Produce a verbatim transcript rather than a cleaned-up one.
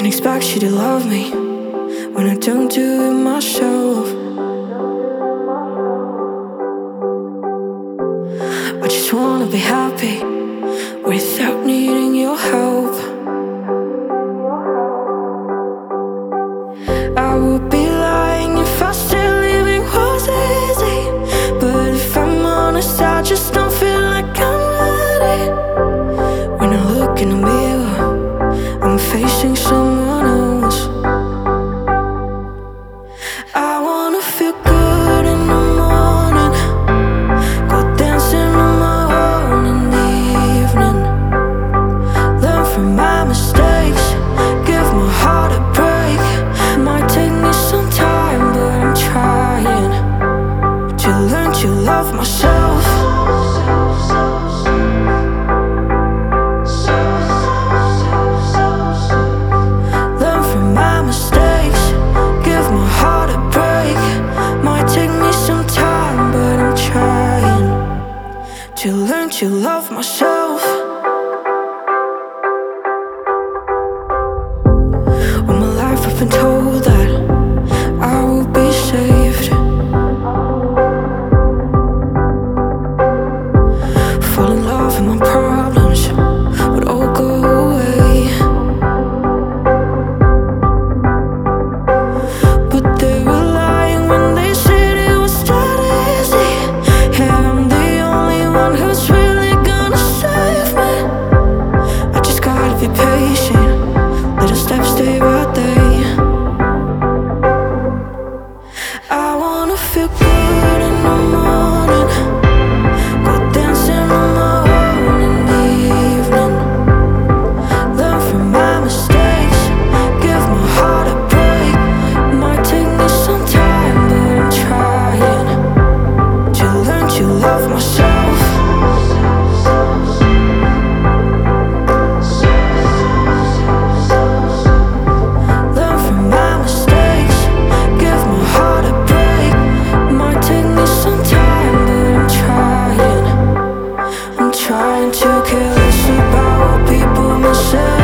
Can't expect you to love me when I don't do it myself. I just wanna be happy without needing your help. I would be lying if I said leaving was easy, but if I'm honest, I just don't feel like I'm ready. When I look in the mirror, I'm facing someone else. I wanna feel good in the morning, go dancing on my own in the evening, learn from my mistakes, give my heart a break. Might take me some time, but I'm trying to learn to love myself. Learn from my mistakes, give my heart a break. Might take me some time, but I'm trying to learn to love myself. All my life I've been told that I will be saved, fall in love and my problems would all go away. But they were lying when they said it was that easy. Yeah, I'm the only one who's really gonna save me. I just gotta be patient, little steps day by day. I wanna feel good in the morning, go dancing on my own in the evening, learn from my mistakes, give my heart a break. Might take me some time, but I'm trying to learn to love myself. Learn from my mistakes, give my heart a break. Might take me some time, but I'm trying. I'm trying to care less about what people may say.